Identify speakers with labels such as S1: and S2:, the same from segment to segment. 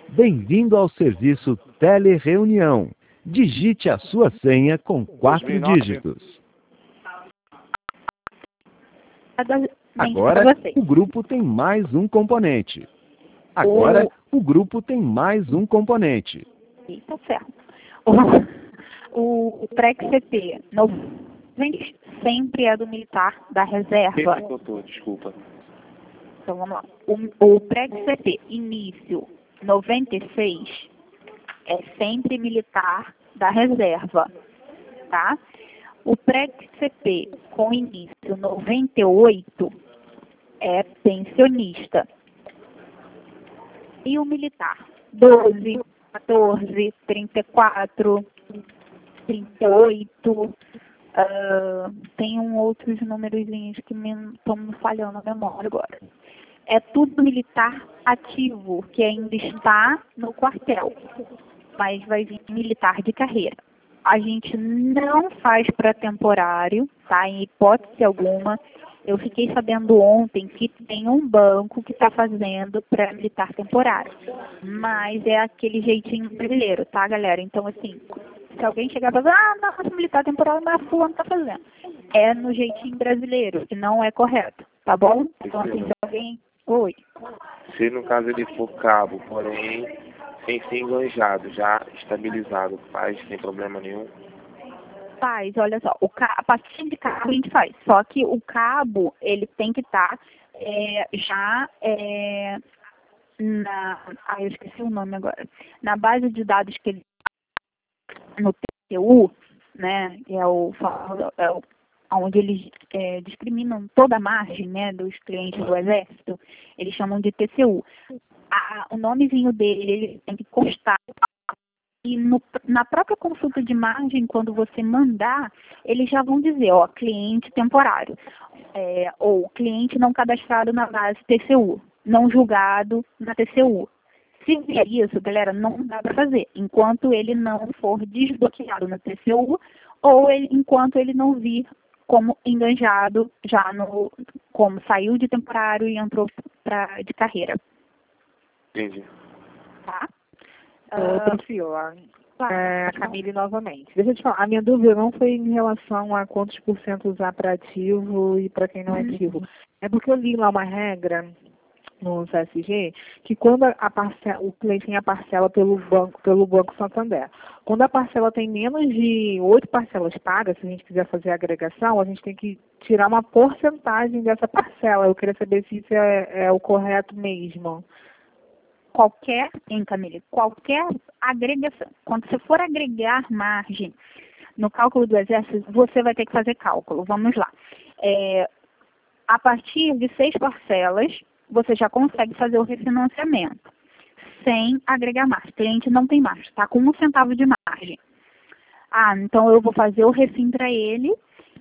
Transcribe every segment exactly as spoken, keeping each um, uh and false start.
S1: Bem-vindo ao serviço Telereunião. Digite a sua senha com quatro dígitos. Agora, o grupo tem mais um componente. Agora, o grupo tem mais um componente.
S2: Tá certo. O, o, o P R E C P sempre é do militar da reserva.
S3: Doutor, desculpa.
S2: Então vamos lá. O, o P R E C P início noventa e seis é sempre militar da reserva, tá? O P R E C P com início noventa e oito é pensionista. E o militar doze, quatorze, trinta e quatro, trinta e oito, uh, tem um outros númerozinhos que estão me, me falhando a memória agora. É tudo militar ativo, que ainda está no quartel, mas vai vir militar de carreira. A gente não faz para temporário, tá? Em hipótese alguma. Eu fiquei sabendo ontem que tem um banco que está fazendo para militar temporário. Mas é aquele jeitinho brasileiro, tá, galera? Então, assim, se alguém chegar e falar, ah, não, militar temporário, mas fulano está fazendo. É no jeitinho brasileiro, que não é correto, tá bom? Então, assim, se alguém... Oi.
S3: Se no caso ele for cabo, porém, sem ser enganjado, já estabilizado, faz sem problema nenhum?
S2: Faz, olha só, o ca... a partir de cabo a gente faz, só que o cabo, ele tem que estar tá, é, já é, na... Ah, eu esqueci o nome agora. Na base de dados que ele... no T C U, né, é o... É o onde eles é, discriminam toda a margem, né, dos clientes do Exército, eles chamam de T C U. A, o nomezinho dele, ele tem que constar. E no, na própria consulta de margem, quando você mandar, eles já vão dizer, ó, cliente temporário, é, ou cliente não cadastrado na base T C U, não julgado na T C U. Se vier isso, galera, não dá para fazer, enquanto ele não for desbloqueado na T C U, ou ele, enquanto ele não vir como enganjado, já no, como saiu de temporário e entrou pra, de carreira.
S3: Entendi.
S2: Tá?
S4: Uh, Priscila, é, a Camille novamente. Deixa eu te falar, a minha dúvida não foi em relação a quantos por cento usar para ativo e para quem não é ativo. É porque eu li lá uma regra no C S G que quando a parcela, o cliente tem a parcela pelo banco, pelo Banco Santander. Quando a parcela tem menos de oito parcelas pagas, se a gente quiser fazer a agregação, a gente tem que tirar uma porcentagem dessa parcela. Eu queria saber se isso é, é o correto mesmo.
S2: Qualquer, hein, Camille, qualquer agregação. Quando você for agregar margem no cálculo do Exército, você vai ter que fazer cálculo. Vamos lá. É, a partir de seis parcelas, você já consegue fazer o refinanciamento sem agregar margem. O cliente não tem margem, está com um centavo de margem. Ah, então eu vou fazer o refim para ele,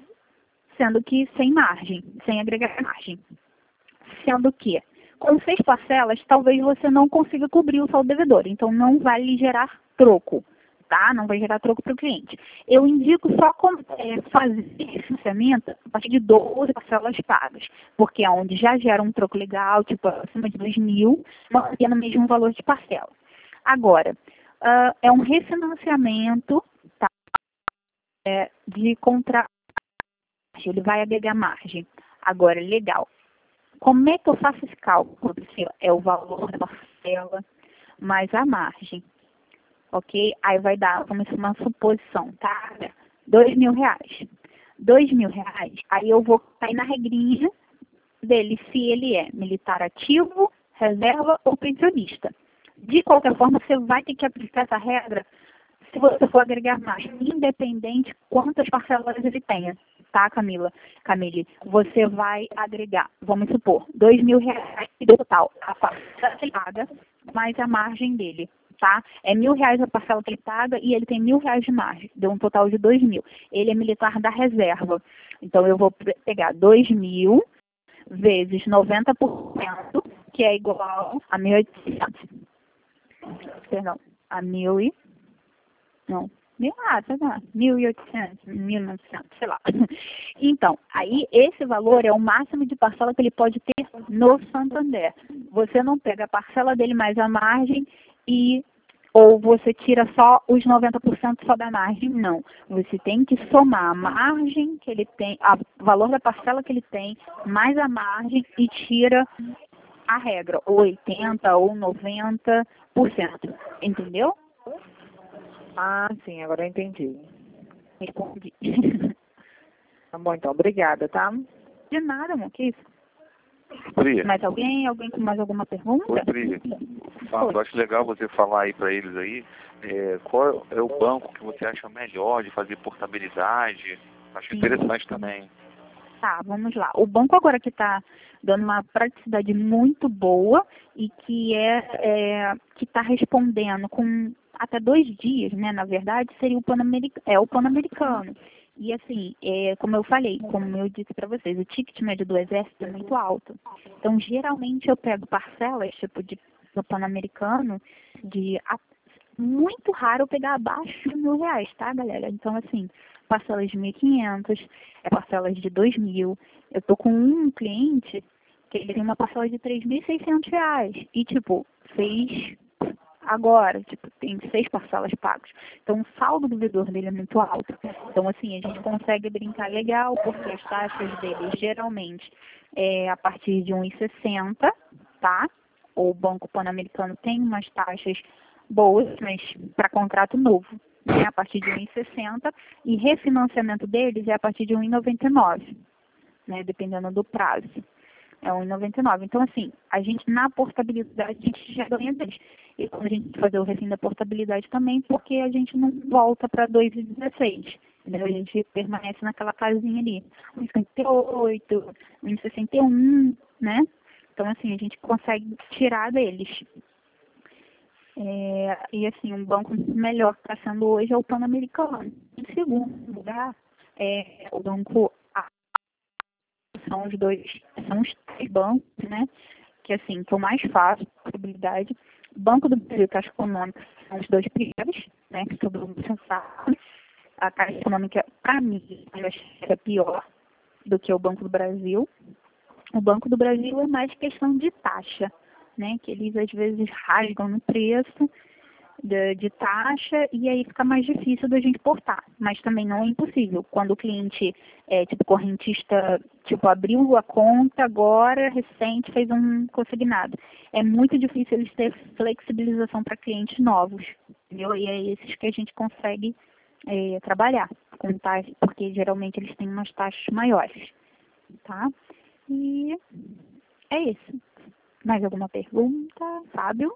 S2: sendo que sem margem, sem agregar margem. Sendo que com seis parcelas, talvez você não consiga cobrir o saldo devedor. Então, não vai lhe gerar troco, tá? Não vai gerar troco para o cliente. Eu indico só como, é, fazer financiamento a partir de doze parcelas pagas, porque é onde já gera um troco legal, tipo, acima de dois mil, mantendo o mesmo valor de parcela. Agora, uh, é um refinanciamento, tá? É, de contrato. Ele vai agregar margem. Agora, legal. Como é que eu faço esse cálculo? É o valor da parcela mais a margem, ok? Aí vai dar, vamos fazer uma suposição, tá? Dois mil reais. Dois mil reais, aí eu vou cair na regrinha dele se ele é militar ativo, reserva ou pensionista. De qualquer forma, você vai ter que aplicar essa regra se você for agregar mais, independente quantas parcelas ele tenha. Tá, Camila? Camille, você vai agregar, vamos supor, dois mil reais de total, a parcela que ele paga, mais a margem dele, tá? É mil reais a parcela que ele paga e ele tem mil reais de margem, deu um total de dois mil. Ele é militar da reserva, então eu vou pegar dois mil vezes noventa por cento, que é igual a mil e oitocentos. Perdão, a mil e... Não. Mil, ah, sei lá, mil e oitocentos, mil e novecentos, sei lá. Então, aí esse valor é o máximo de parcela que ele pode ter no Santander. Você não pega a parcela dele mais a margem e ou você tira só os noventa por cento só da margem. Não. Você tem que somar a margem que ele tem, o valor da parcela que ele tem, mais a margem e tira a regra, ou oitenta por cento ou noventa por cento. Entendeu?
S4: Ah, sim, agora eu entendi.
S2: Respondi.
S4: Tá bom, então, obrigada, tá?
S2: De nada, amor, que isso?
S5: Pri,
S2: Mais alguém? Alguém com mais alguma pergunta?
S5: Oi, Pri. Fala, eu acho legal você falar aí para eles aí, é, qual é o banco que você acha melhor de fazer portabilidade? Acho
S2: Sim.
S5: interessante também.
S2: Tá, vamos lá. O banco agora que está dando uma praticidade muito boa e que é, é que está respondendo com até dois dias, né? Na verdade, seria o Pan-Americano, é o Pan-Americano. E assim, é, como eu falei, como eu disse para vocês, o ticket médio do Exército é muito alto. Então, geralmente eu pego parcelas, tipo de no Pan-Americano, de a, muito raro eu pegar abaixo de mil reais, tá, galera? Então, assim, parcelas de mil e quinhentos, é parcelas de dois mil. Eu tô com um cliente que ele tem uma parcela de três mil e seiscentos reais. E, tipo, fez agora, tipo, tem seis parcelas pagas. Então, o saldo do devedor dele é muito alto. Então, assim, a gente consegue brincar legal, porque as taxas dele, geralmente, é a partir de um vírgula sessenta, tá? O Banco Pan-Americano tem umas taxas boas, mas para contrato novo, né? A partir de um vírgula sessenta, e refinanciamento deles é a partir de um vírgula noventa e nove, né? Dependendo do prazo. É um vírgula noventa e nove. Então, assim, a gente, na portabilidade, a gente já ganha deles. E quando a gente fazer o refim da portabilidade também, porque a gente não volta para dois vírgula dezesseis. Entendeu? A gente permanece naquela casinha ali. um vírgula cinquenta e oito, um vírgula sessenta e um, né? Então, assim, a gente consegue tirar deles. É, e, assim, um banco melhor que está sendo hoje é o Pan-Americano. Em segundo lugar, é o Banco A. São os dois, são os três bancos, né? Que, assim, que eu mais faço, possibilidade. Banco do Brasil e Caixa Econômica são os dois primeiros, né? Que todo mundo já sabe. A Caixa Econômica, para mim, eu achei que era pior do que o Banco do Brasil. O Banco do Brasil é mais questão de taxa, né? Que eles, às vezes, rasgam no preço de, de taxa e aí fica mais difícil da gente portar. Mas também não é impossível. Quando o cliente, é, tipo, correntista, tipo, abriu a conta agora, recente, fez um consignado. É muito difícil eles terem flexibilização para clientes novos, entendeu? E é esses que a gente consegue é, trabalhar com taxa, porque geralmente eles têm umas taxas maiores, tá? E é isso. Mais alguma pergunta, Fábio?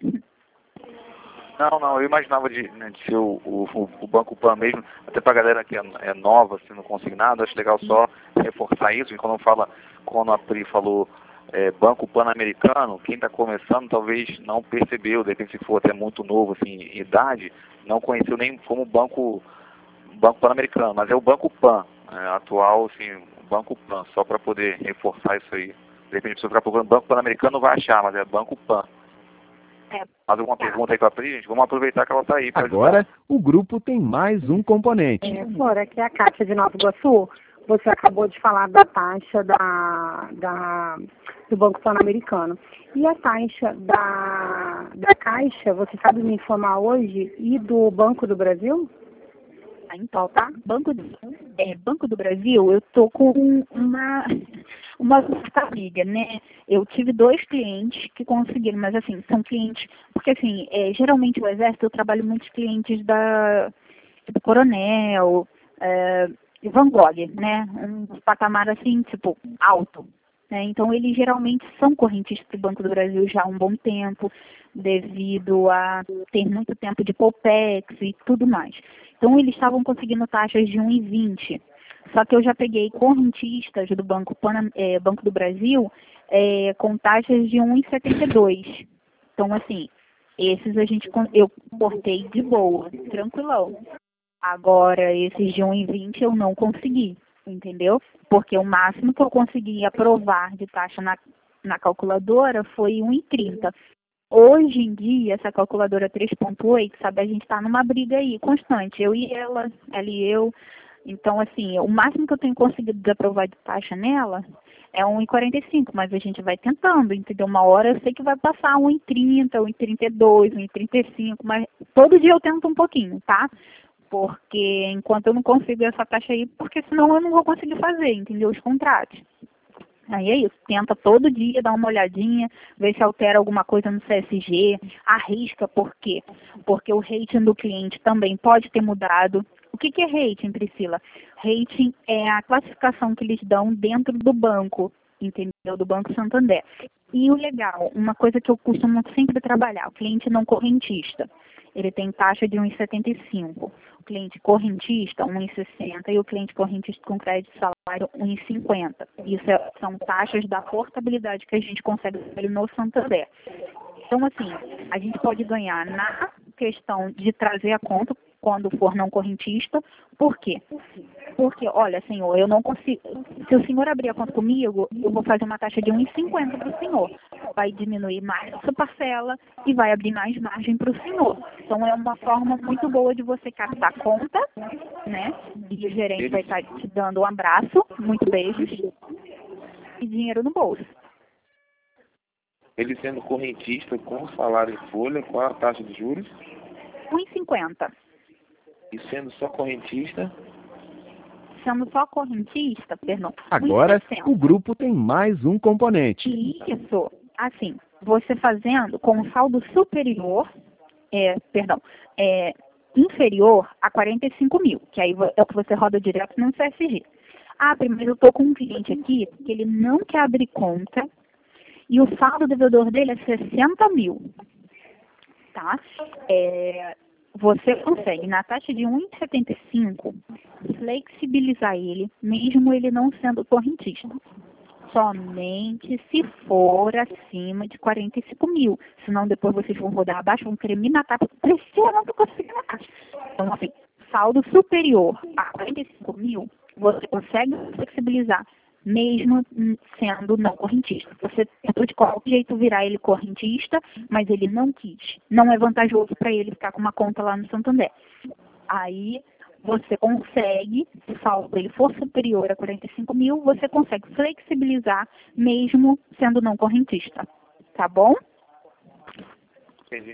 S5: Não, não, eu imaginava de, né, de ser o, o, o Banco Pan mesmo, até pra galera que é, é nova, assim, não consignado, acho legal só reforçar isso, e quando fala, quando a Pri falou é, Banco Pan-Americano, quem está começando talvez não percebeu, de repente se for até muito novo, assim, em idade, não conheceu nem como Banco, banco Pan-Americano, mas é o Banco Pan, é, atual, assim, o Banco Pan, só para poder reforçar isso aí. De repente a pessoa ficar procurando Banco Pan-Americano não vai achar, mas é Banco Pan.
S2: É.
S5: Mais alguma pergunta aí para a Pri, gente? Vamos aproveitar que ela está aí.
S1: Agora, o grupo tem mais um componente.
S6: É, Flora, aqui é a Cátia de Nova Iguaçu. Você acabou de falar da taxa da, da, do Banco Pan-Americano. E a taxa da, da Caixa, você sabe me informar hoje, e do Banco do Brasil?
S2: Então, tá? Banco do, é, Banco do Brasil, eu tô com uma, uma amiga, né? Eu tive dois clientes que conseguiram, mas assim, são clientes, porque assim, é, geralmente o Exército, eu trabalho muitos clientes da, tipo, Coronel, é, Van Gogh, né? Um patamar assim, tipo, alto. Né? Então, eles geralmente são correntistas do Banco do Brasil já há um bom tempo, devido a ter muito tempo de Poupex e tudo mais. Então, eles estavam conseguindo taxas de um vírgula vinte. Só que eu já peguei correntistas do Banco, Pan, é, Banco do Brasil é, com taxas de um vírgula setenta e dois. Então, assim, esses a gente, eu portei de boa, tranquilão. Agora, esses de um vírgula vinte eu não consegui, entendeu? Porque o máximo que eu consegui aprovar de taxa na, na calculadora foi um vírgula trinta. Hoje em dia, essa calculadora três ponto oito, sabe, a gente está numa briga aí, constante, eu e ela, ela e eu. Então, assim, o máximo que eu tenho conseguido desaprovar de taxa nela é um e quarenta e cinco, mas a gente vai tentando, entendeu? Uma hora eu sei que vai passar um e trinta, um e trinta e dois, um e trinta e cinco, mas todo dia eu tento um pouquinho, tá? Porque enquanto eu não consigo essa taxa aí, porque senão eu não vou conseguir fazer, entendeu? Os contratos. Aí é isso, tenta todo dia dar uma olhadinha, ver se altera alguma coisa no C S G, arrisca, por quê? Porque o rating do cliente também pode ter mudado. O que que é rating, Priscila? Rating é a classificação que eles dão dentro do banco, entendeu? Do Banco Santander. E o legal, uma coisa que eu costumo sempre trabalhar, o cliente não correntista. Ele tem taxa de um e setenta e cinco. O cliente correntista, um e sessenta. E o cliente correntista com crédito de salário, um e cinquenta. Isso é, são taxas da portabilidade que a gente consegue ver no Santander. Então, assim, a gente pode ganhar na questão de trazer a conta quando for não correntista. Por quê? Porque, olha, senhor, eu não consigo... Se o senhor abrir a conta comigo, eu vou fazer uma taxa de um e cinquenta para o senhor. Vai diminuir mais a sua parcela e vai abrir mais margem para o senhor. Então, é uma forma muito boa de você captar a conta, né? E o gerente vai estar te dando um abraço, muitos beijos e dinheiro no bolso.
S3: Ele sendo correntista com salário em folha, qual a taxa de juros?
S2: um e cinquenta.
S3: E sendo só correntista?
S2: Sendo só correntista, perdão.
S1: Agora, o grupo tem mais um componente.
S2: Isso. Assim, você fazendo com um saldo superior, é, perdão, é, inferior a quarenta e cinco mil, que aí é o que você roda direto no C S G. Ah, primeiro eu estou com um cliente aqui que ele não quer abrir conta e o saldo devedor dele é sessenta mil. Tá? É, você consegue, na taxa de um e setenta e cinco, flexibilizar ele, mesmo ele não sendo correntista. Somente se for acima de quarenta e cinco mil. Senão depois vocês vão rodar abaixo, vão querer me matar, porque precisa não conseguir na taxa. Então, assim, saldo superior a quarenta e cinco mil, você consegue flexibilizar, mesmo sendo não correntista. Você tentou de qualquer jeito virar ele correntista, mas ele não quis. Não é vantajoso para ele ficar com uma conta lá no Santander. Aí você consegue, se o saldo dele for superior a quarenta e cinco mil, você consegue flexibilizar mesmo sendo não correntista. Tá bom?
S3: Entendi.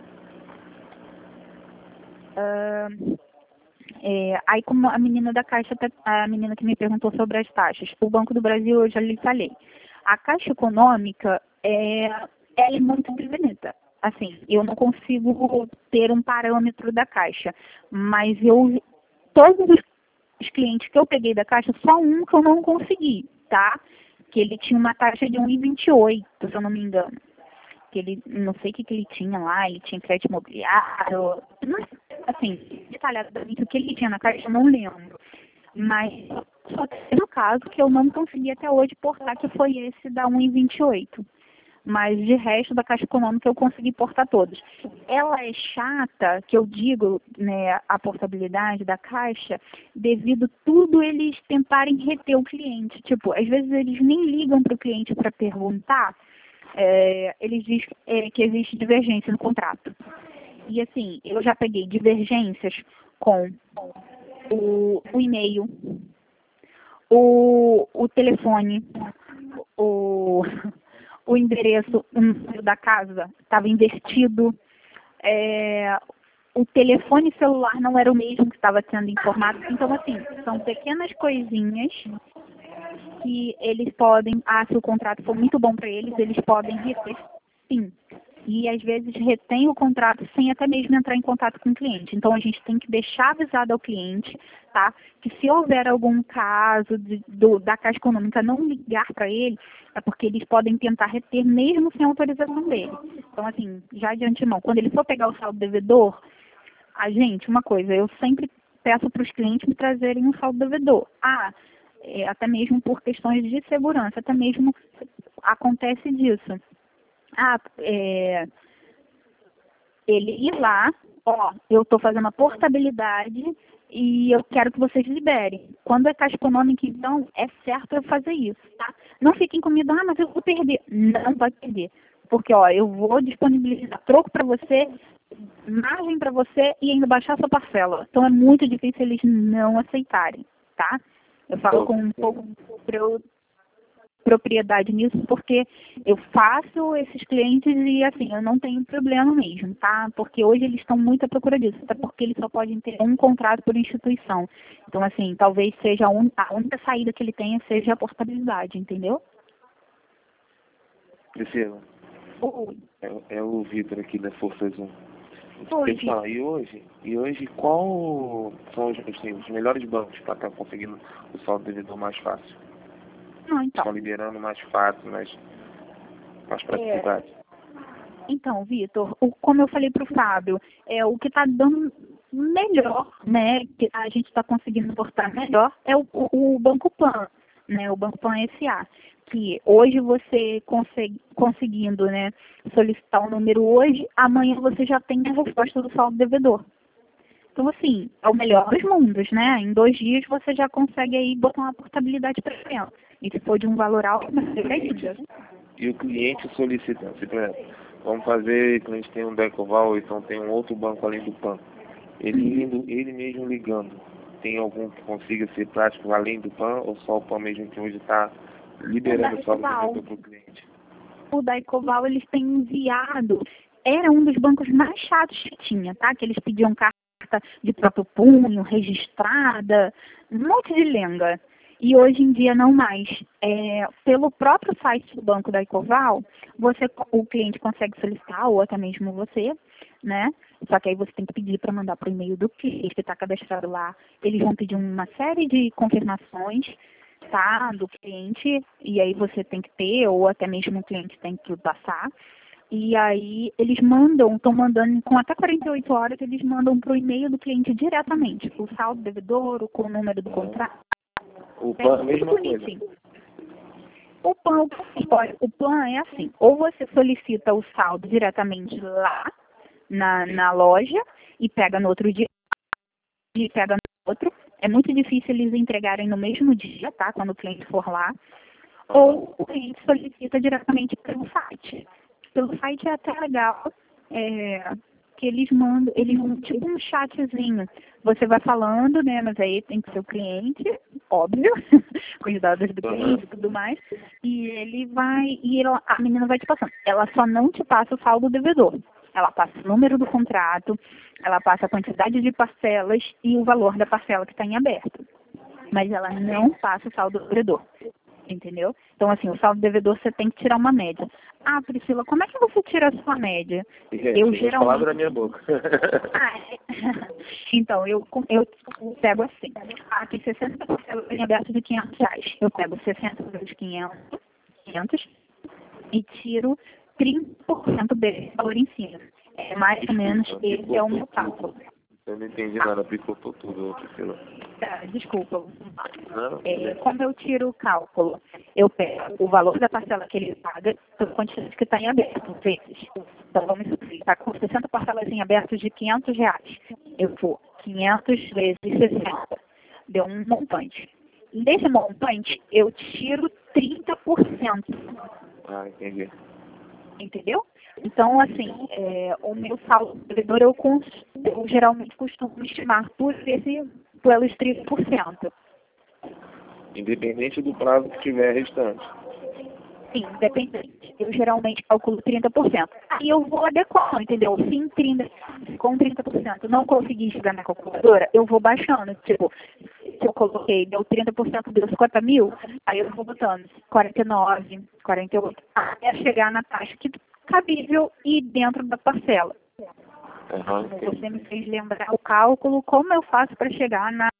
S2: Uh, é, aí como a menina da Caixa, a menina que me perguntou sobre as taxas, o Banco do Brasil eu já lhe falei. A Caixa Econômica é, ela é muito bonita. Assim, eu não consigo ter um parâmetro da Caixa, mas eu, todos os clientes que eu peguei da Caixa, só um que eu não consegui, tá? Que ele tinha uma taxa de um e vinte e oito, se eu não me engano. Que ele, não sei o que, que ele tinha lá, ele tinha crédito imobiliário, assim, detalhadamente o que ele tinha na Caixa eu não lembro. Mas só teve um caso que eu não consegui até hoje portar, que foi esse da um e vinte e oito. Mas de resto da Caixa Econômica eu consegui portar todos. Ela é chata, que eu digo, né, a portabilidade da Caixa, devido tudo eles tentarem reter o cliente. Tipo, às vezes eles nem ligam para o cliente para perguntar, é, eles dizem é, que existe divergência no contrato. E assim, eu já peguei divergências com o, o e-mail, o, o telefone, o... o endereço da casa estava invertido, é, o telefone celular não era o mesmo que estava sendo informado. Então, assim, são pequenas coisinhas que eles podem, ah, se o contrato for muito bom para eles, eles podem reter, sim. E, às vezes, retém o contrato sem até mesmo entrar em contato com o cliente. Então, a gente tem que deixar avisado ao cliente, tá? Que se houver algum caso de, do, da Caixa Econômica não ligar para ele, é porque eles podem tentar reter mesmo sem autorização dele. Então, assim, já de antemão, quando ele for pegar o saldo devedor, a gente, uma coisa, eu sempre peço para os clientes me trazerem um saldo devedor. Ah, é, até mesmo por questões de segurança, até mesmo acontece disso. Ah, é, ele ir lá, ó, eu estou fazendo a portabilidade e eu quero que vocês liberem. Quando é Caixa Econômica, então, é certo eu fazer isso, tá? Não fiquem com medo, ah, mas eu vou perder. Não vai perder. Porque, ó, eu vou disponibilizar troco para você, margem para você e ainda baixar sua parcela. Então, é muito difícil eles não aceitarem, tá? Eu falo com um pouco para eu propriedade nisso, porque eu faço esses clientes e, assim, eu não tenho problema mesmo, tá? Porque hoje eles estão muito à procura disso, até porque eles só podem ter um contrato por instituição. Então, assim, talvez seja a, un... a única saída que ele tenha seja a portabilidade, entendeu?
S3: Priscila,
S2: Oi.
S3: é, é o Vitor aqui da Força Zoom.
S2: Oi,
S3: Deixa eu falar, e hoje, e hoje qual são os, assim, os melhores bancos para estar conseguindo o saldo devedor mais fácil?
S2: Não, então.
S3: Estão liberando mais fácil, mais, mais praticidade.
S2: É... Então, Vitor, o- como eu falei para o Fábio, é, o que está dando melhor, né, que a gente está conseguindo portar melhor, é o, o, o Banco Pan, né, o Banco Pan S A, que hoje você consegue, conseguindo, né, solicitar o número hoje, amanhã você já tem a resposta do saldo devedor. Então, assim, é o melhor dos mundos, né? Em dois dias você já consegue aí botar uma portabilidade para dentro. E se for de um valor alto, melhor ainda.
S3: E o cliente solicitando, se, por exemplo, vamos fazer, que a gente tem um Decoval, ou então tem um outro banco além do Pan. Ele, indo, ele mesmo ligando, tem algum que consiga ser prático além do Pan, ou só o Pan mesmo que hoje está liberando o saldo devedor para o cliente?
S2: O Daicoval, eles têm enviado, era um dos bancos mais chatos que tinha, tá? Que eles pediam carta de próprio punho, registrada, um monte de lenga. E hoje em dia não mais. É, pelo próprio site do Banco Daicoval, você, o cliente consegue solicitar, ou até mesmo você, né? Só que aí você tem que pedir para mandar para o e-mail do cliente que está cadastrado lá. Eles vão pedir uma série de confirmações, tá, do cliente, e aí você tem que ter, ou até mesmo o cliente tem que passar. E aí eles mandam, estão mandando, com até quarenta e oito horas, eles mandam para o e-mail do cliente diretamente, o saldo devedor, com o número do contrato.
S3: O Pan é a
S2: É
S3: mesma coisa.
S2: bonitinho. O PAN, olha, o PAN é assim, ou você solicita o saldo diretamente lá na, na loja e pega no outro dia e pega no outro. É muito difícil eles entregarem no mesmo dia, tá? Quando o cliente for lá. Ou o cliente solicita diretamente pelo site. Pelo site é até legal, é, que eles mandam, eles mandam tipo um chatzinho. Você vai falando, né? Mas aí tem que ser o cliente, óbvio, com os dados do cliente e tudo mais. E ele vai, e ela, a menina vai te passando. Ela só não te passa o saldo devedor. Ela passa o número do contrato, ela passa a quantidade de parcelas e o valor da parcela que está em aberto. Mas ela não passa o saldo devedor. Entendeu? Então, assim, o saldo devedor você tem que tirar uma média. Ah, Priscila, como é que você tira a sua média?
S3: Gente,
S2: eu
S3: geralmente... palavra na minha boca.
S2: Ah, é. Então, eu, eu pego assim. Ah, tem sessenta parcelas em aberto de quinhentos reais. Eu pego sessenta vezes quinhentos, quinhentos e tiro trinta por cento desse valor em cima. É mais ou menos esse é o meu cálculo.
S3: Eu não entendi nada, picotou tudo, Priscila.
S2: Tá, desculpa.
S3: Não,
S2: É, como eu tiro o cálculo? Eu pego o valor da parcela que ele paga pela quantidade que está em aberto, vezes. Então, vamos supor, ele está com sessenta parcelas em aberto de quinhentos reais. Eu vou quinhentos vezes sessenta. Deu um montante. Desse montante, eu tiro trinta por cento.
S3: Ah, entendi.
S2: Entendeu? Então, assim, é, o meu saldo devedor eu, cons, eu geralmente costumo estimar por esse, pelos trinta por cento.
S3: Independente do prazo que tiver restante.
S2: Sim, independente. Eu geralmente calculo trinta por cento. Aí eu vou adequando, entendeu? Sim, trinta, com trinta por cento não consegui chegar na calculadora, eu vou baixando. Tipo, se eu coloquei, deu trinta por cento, deu cinquenta mil, aí eu vou botando quarenta e nove, quarenta e oito, até chegar na taxa que cabível e dentro da parcela.
S3: Uhum,
S2: Você me fez lembrar o cálculo, como eu faço para chegar na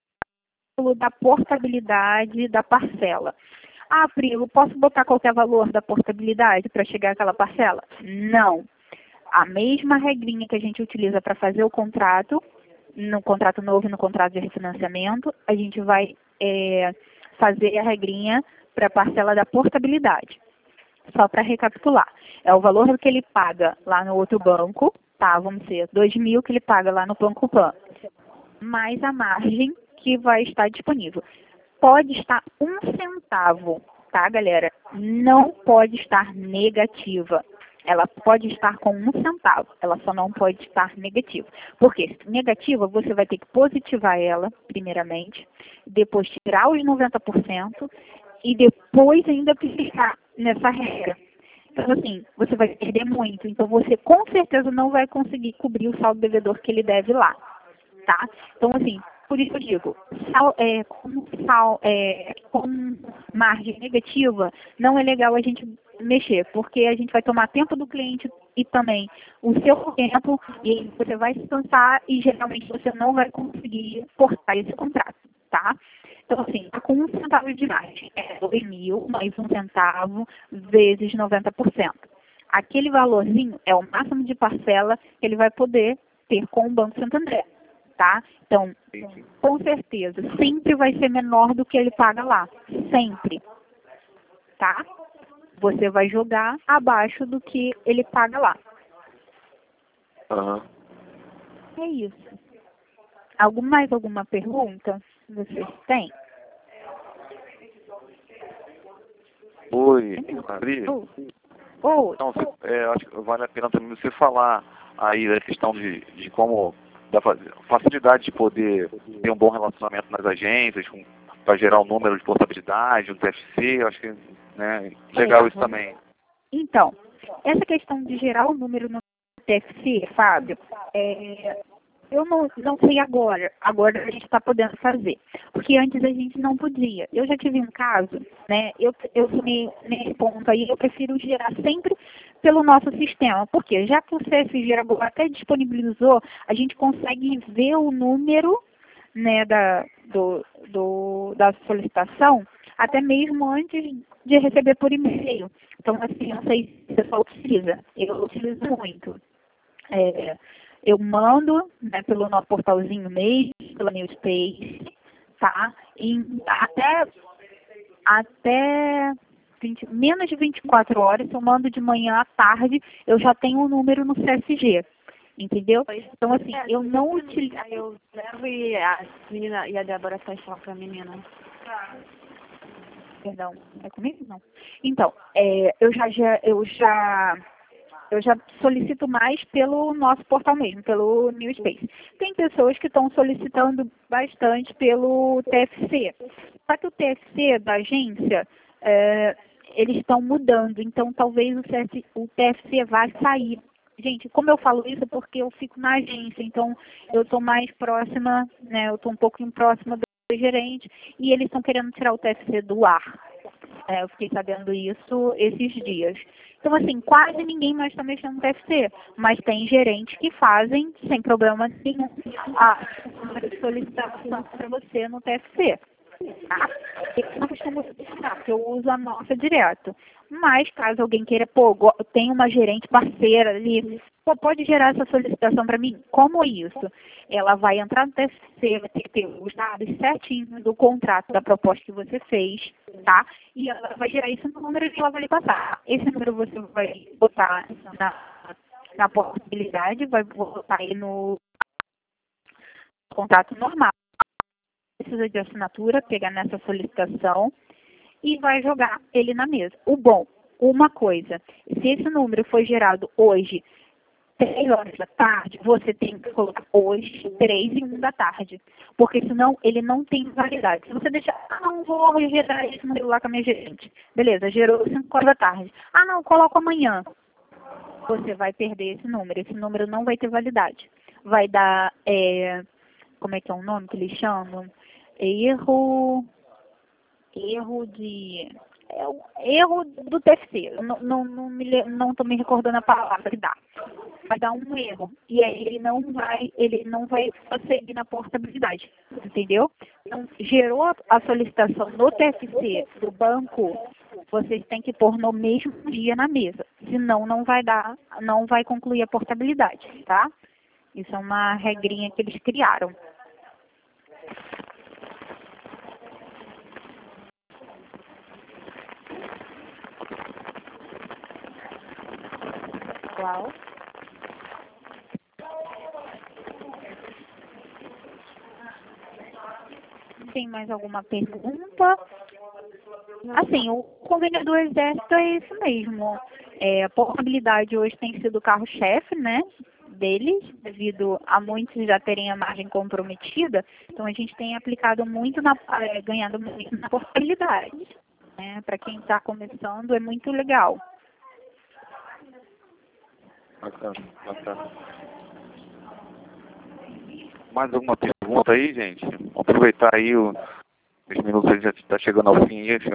S2: cálculo da portabilidade da parcela. Ah, Prilo, posso botar qualquer valor da portabilidade para chegar àquela parcela? Não. A mesma regrinha que a gente utiliza para fazer o contrato, no contrato novo e no contrato de refinanciamento, a gente vai é, fazer a regrinha para a parcela da portabilidade. Só para recapitular. É o valor que ele paga lá no outro banco, tá? Vamos dizer, dois mil que ele paga lá no Banco Pan, mais a margem que vai estar disponível. Pode estar um centavo, tá, galera? Não pode estar negativa. Ela pode estar com um centavo, ela só não pode estar negativa. Porque se negativa, você vai ter que positivar ela, primeiramente, depois tirar os noventa por cento e depois ainda ficar nessa regra. Então, assim, você vai perder muito. Então, você com certeza não vai conseguir cobrir o saldo devedor que ele deve lá, tá? Então, assim, por isso eu digo, sal, é, com, sal, é, com margem negativa, não é legal a gente mexer, porque a gente vai tomar tempo do cliente e também o seu tempo, e você vai se cansar e geralmente você não vai conseguir cortar esse contrato, tá? Então, assim, com um centavo de margem, é dois mil mais um centavo vezes noventa por cento. Aquele valorzinho é o máximo de parcela que ele vai poder ter com o Banco Santander, tá? Então, com certeza, sempre vai ser menor do que ele paga lá. Sempre. Tá? Você vai jogar abaixo do que ele paga lá.
S3: Aham.
S2: É isso. Algum, mais alguma pergunta vocês têm?
S5: Oi, Maria.
S2: Oh. Oh.
S5: Não, você, é, acho que vale a pena também você falar aí da questão de, de como da facilidade de poder ter um bom relacionamento nas agências, para gerar um número de portabilidade, um T F C, eu acho que, né, legal
S2: É,
S5: isso também.
S2: Então, essa questão de gerar o número no T F C, Fábio, é, eu não, não sei agora. Agora a gente está podendo fazer. Porque antes a gente não podia. Eu já tive um caso, né? Eu, eu nesse ponto aí, eu prefiro gerar sempre pelo nosso sistema. Por quê? Já que o C F G agora até disponibilizou, a gente consegue ver o número, né, da, do, do, da solicitação, até mesmo antes de receber por e-mail. Então, assim, não sei se o pessoal utiliza. Eu utilizo muito. É, eu mando, né, pelo nosso portalzinho mesmo, pela Newspace, tá? E até, até vinte, menos de vinte e quatro horas, eu mando de manhã à tarde, eu já tenho o um número no C F G. Entendeu? Então, assim, eu não utilizo.
S7: Eu levo e a menina e a Débora fecham para a menina.
S2: Perdão, é comigo? Não. Então, é, eu já, já, eu já, eu já solicito mais pelo nosso portal mesmo, pelo Newspace. Tem pessoas que estão solicitando bastante pelo T F C. Só que o T F C da agência, é, eles estão mudando, então talvez o, C F, o T F C vá sair. Gente, como eu falo isso é porque eu fico na agência, então eu estou mais próxima, né, eu estou um pouquinho próxima do gerente, e eles estão querendo tirar o T F C do ar. É, eu fiquei sabendo isso esses dias. Então, assim, quase ninguém mais está mexendo no T F C, mas tem gerentes que fazem, sem problema nenhum, a solicitação para você no T F C. Tá? Eu não costumo utilizar, porque eu uso a nossa direto. Mas, caso alguém queira, pô, tem uma gerente parceira ali, pô, pode gerar essa solicitação para mim? Como isso? Ela vai entrar no T F C, vai ter que ter os dados certinhos do contrato, da proposta que você fez, tá? E ela vai gerar isso no número que ela vai lhe passar. Esse número você vai botar na, na portabilidade, vai botar ele no contrato normal. Precisa de assinatura, pegar nessa solicitação e vai jogar ele na mesa. O bom, uma coisa, se esse número foi gerado hoje, três horas da tarde, você tem que colocar hoje, três e um da tarde. Porque senão ele não tem validade. Se você deixar, ah, não vou gerar esse número lá com a minha gerente. Beleza, gerou cinco horas da tarde. Ah, não, coloco amanhã. Você vai perder esse número. Esse número não vai ter validade. Vai dar, é, como é que é o nome que eles chamam? Erro, erro de, é, erro do T F C, não, não, não, me, não tô me recordando a palavra que dá, vai dar um erro, e aí ele não vai, ele não vai seguir na portabilidade, entendeu? Então, gerou a solicitação no T F C do banco, vocês têm que pôr no mesmo dia na mesa, senão não vai dar, não vai concluir a portabilidade, tá? Isso é uma regrinha que eles criaram. Qual? Tem mais alguma pergunta? Assim, o convênio do Exército é isso mesmo. É, a portabilidade hoje tem sido o carro-chefe, né, deles, devido a muitos já terem a margem comprometida. Então, a gente tem aplicado muito, na, é, ganhado muito na portabilidade. né? Para quem está começando é muito legal.
S3: Bacana, bacana.
S5: Mais alguma pergunta aí, gente? Vamos aproveitar aí o, os minutos, a gente já está chegando ao fim aí.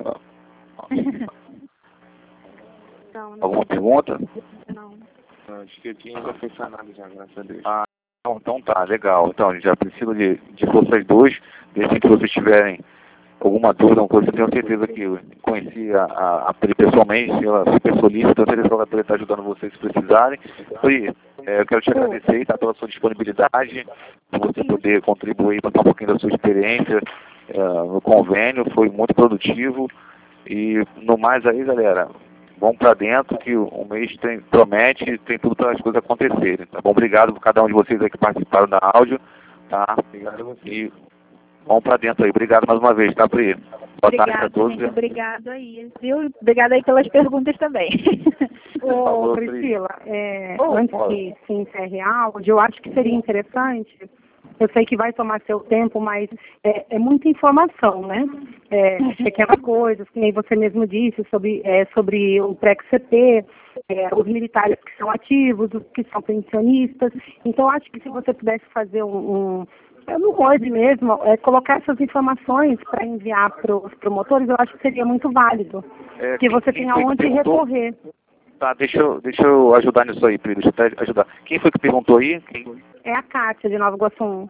S7: Não, não.
S5: Alguma pergunta?
S7: Não.
S3: Acho que aqui ainda foi sanado já, graças a Deus.
S5: Ah, então, então tá, legal. Então, a gente já precisa de, de vocês dois. Desde que vocês tiverem alguma dúvida, uma coisa, eu tenho certeza que eu conheci a, a, a Pri pessoalmente, ela é super solícita, tenho certeza que ela vai estar ajudando vocês se precisarem. Pri, é, eu quero te agradecer, tá, pela sua disponibilidade, por você poder contribuir, passar um pouquinho da sua experiência é, no convênio, foi muito produtivo. E no mais aí, galera, vamos para dentro, que o mês tem, promete, tem tudo para as coisas acontecerem, tá bom? Obrigado por cada um de vocês aí que participaram da áudio, tá?
S3: Obrigado a você.
S5: E vamos para dentro aí. Obrigado mais uma vez, tá, Pri? Boa tarde
S2: Obrigada,
S5: a todos.
S2: gente. Obrigado aí, viu? Obrigada aí pelas perguntas também.
S6: Ô,
S5: favor,
S6: Priscila, é,
S5: Oh,
S6: antes
S5: pode.
S6: que se encerre a áudio, eu acho que seria interessante, eu sei que vai tomar seu tempo, mas é, é muita informação, né? É, pequenas coisas, que nem você mesmo disse, sobre, é, sobre o pré-C P, é, os militares que são ativos, os que são pensionistas. Então, acho que se você pudesse fazer um... um eu não pode mesmo, é, colocar essas informações para enviar para os promotores, eu acho que seria muito válido,
S5: É,
S6: que
S5: quem-
S6: você
S5: quem
S6: tenha
S5: foi que
S6: onde
S5: perguntou?
S6: recorrer.
S5: Tá, deixa eu, deixa eu ajudar nisso aí, Pri, deixa eu até ajudar. Quem foi que perguntou aí? Quem?
S6: É a Kátia, de Nova Iguaçu um.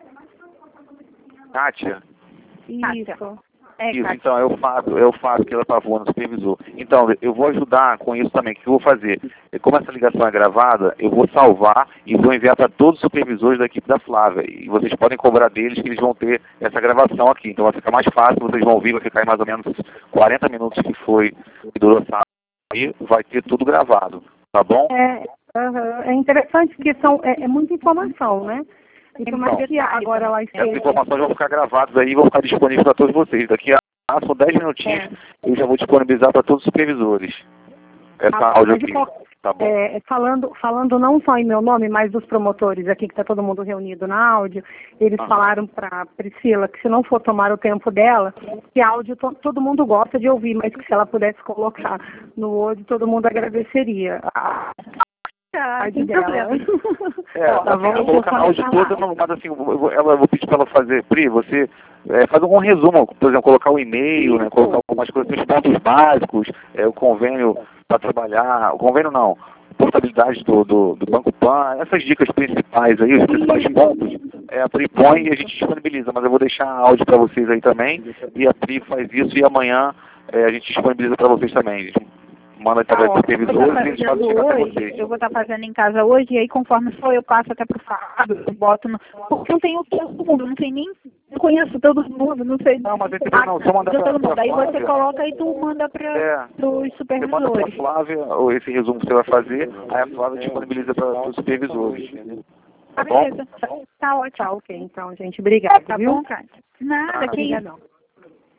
S5: Kátia?
S6: Isso.
S2: É,
S5: Isso,
S2: Cátia.
S5: então, eu faço, eu faço que ela pavou no supervisor. Então, eu vou ajudar com isso também. O que eu vou fazer? Como essa ligação é gravada, eu vou salvar e vou enviar para todos os supervisores da equipe da Flávia. E vocês podem cobrar deles que eles vão ter essa gravação aqui. Então vai ficar mais fácil, vocês vão ouvir, vai ficar em mais ou menos quarenta minutos que foi, que durou essa aí, vai ter tudo gravado, tá bom?
S6: É, aham, é interessante porque são, é, é muita informação, né? Então, mas que agora ela
S5: Essas
S6: esteja...
S5: informações vão ficar gravadas aí e vão ficar disponíveis para todos vocês. Daqui a ah, são dez minutinhos, eu já vou disponibilizar para todos os supervisores. Essa
S6: Ah,
S5: áudio
S6: mas de
S5: aqui,
S6: qual-
S5: tá bom?
S6: É, falando, falando não só em meu nome, mas dos promotores aqui, que está todo mundo reunido na áudio, eles
S5: Aham.
S6: falaram para Priscila que se não for tomar o tempo dela, que áudio to, todo mundo gosta de ouvir, mas que se ela pudesse colocar no Word, todo mundo agradeceria. Ah,
S2: Ah,
S6: áudio
S2: sem
S6: dela.
S2: problema.
S5: É,
S6: Tá
S5: assim,
S6: bom?
S5: eu vou colocar
S6: Vou
S5: áudio
S6: falar.
S5: todo, não, mas assim, eu vou, ela, eu vou pedir para ela fazer, Pri, você é, faz um resumo, por exemplo, colocar o e-mail, né, colocar algumas coisas, os pontos básicos, é, o convênio para trabalhar, o convênio não, portabilidade do, do, do Banco Pan, essas dicas principais aí, os principais pontos, é, a Pri põe e a gente disponibiliza, mas eu vou deixar áudio para vocês aí também, e a Pri faz isso e amanhã é, a gente disponibiliza para vocês também, a gente manda através dos
S2: Eu vou
S5: supervisores
S2: estar
S5: e eles fazem
S2: fazendo
S5: chegar até
S2: hoje,
S5: vocês.
S2: eu vou estar fazendo em casa hoje, e aí conforme for eu passo até pro Fábio, eu boto no... Porque eu tenho todo mundo, não sei nem... Não conheço todo mundo, não sei...
S5: Não, mas não tem não, só mandar
S2: de
S5: pra-
S2: todo mundo.
S5: pra
S2: Aí você
S5: Flávia.
S2: coloca e tu manda para
S5: É.
S2: os
S5: Você manda para a
S2: supervisores.
S5: Flávia, ou esse resumo que você vai fazer, aí a Flávia disponibiliza para os supervisores. Tá bom?
S2: Beleza, tá ótimo.
S6: Tá ok, então, gente. Obrigada,
S2: Tá
S6: viu?
S2: bom, Cátia? Nada, que isso.
S6: Obrigadão.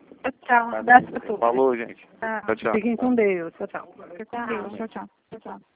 S2: Tchau, um abraço pra todos.
S5: Falou, gente.
S2: Tá.
S5: Tchau, tchau.
S6: Fiquem com Deus. Tchau, tchau.
S2: Tchau, tchau, tchau. Tchau, tchau.